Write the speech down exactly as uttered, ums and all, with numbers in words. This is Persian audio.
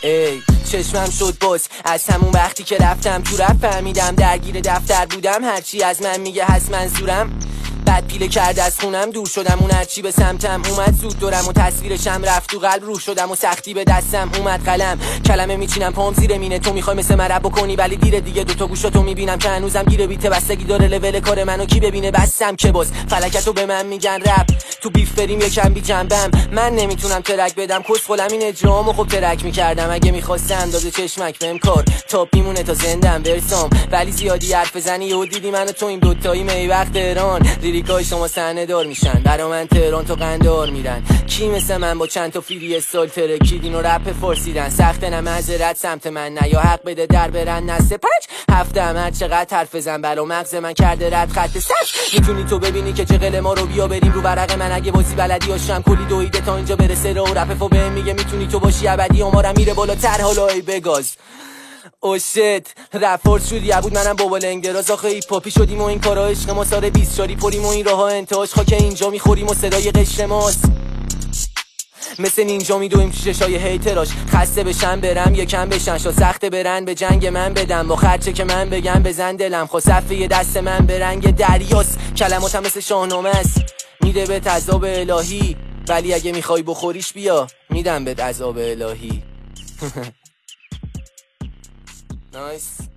ای چشمم شد باز از همون وقتی که رفتم تو رفت، فهمیدم درگیر دفتر بودم، هرچی از من میگه هست منظورم. بعد پیله کرد از خونم، دور شدم اون هرچی به سمتم اومد زود دورم و تصویرشم رفت تو قلب، روح شدم و سختی به دستم اومد قلم کلمه میچینم پام زیر مینه، تو میخوای مثل من رپ بکنی ولی دیره دیگه، دوتا گوشاتو میبینم که هنوزم گیره بیته، بستگی داره لول کار منو کی ببینه، بستم که باز فلکتو به من میگن رپ، تو بیف بریم یکم بی جنبم، من نمیتونم ترک بدم کسخلم این اجرامو خب ترک میکردم، اگه میخواستم داده چشمک بهم کار تاپ میمونه تا زندم ورسام، ولی زیادی حرف بزنی و دیدی منو تو این دوتایی می وقت تهران، لیریکای شما صحنه دار میشن برا من تهران تو قندار میرن، کی مثل من با چند تا فری استایل ترکیدین و رپ فارسیدن، سخت نه معذرت سمت من نه، یا حق بده در برن نسه پنج هفته هم هر چقدر حرف بزن برا مغز من کرده رد خط سش، میتونی تو ببینی که چقل ما رو بیا بریم رو ورق من، اگه بازی بلدی هاشم کلی دویده تا اینجا برسه رو رپ فو بهم میگه میتونی تو باشی ابدی، آمارم میره بالاتر حالا ای بگاز او شت رفورد شدی بود منم بابا لنگراز، آخه هیپ هاپی شدیم و این کارا عشق ما سال بیست شاری پریم و این راه ها انتهاش خاک اینجا میخوریم و صدای قشر ماست، مثل نینجا میدویم تو چشای هیتراش، خسته بشن برم یکم بشن شا سخته برن به جنگ من بدم، با خرچه که من بگم بزن دلم خوا صفحه یه دست من به رنگ دریاست، کلماتم مثل شاهنامه است میده به عذاب الهی، ولی اگه میخوای بخوریش بیا میدم به عذاب الهی. نایس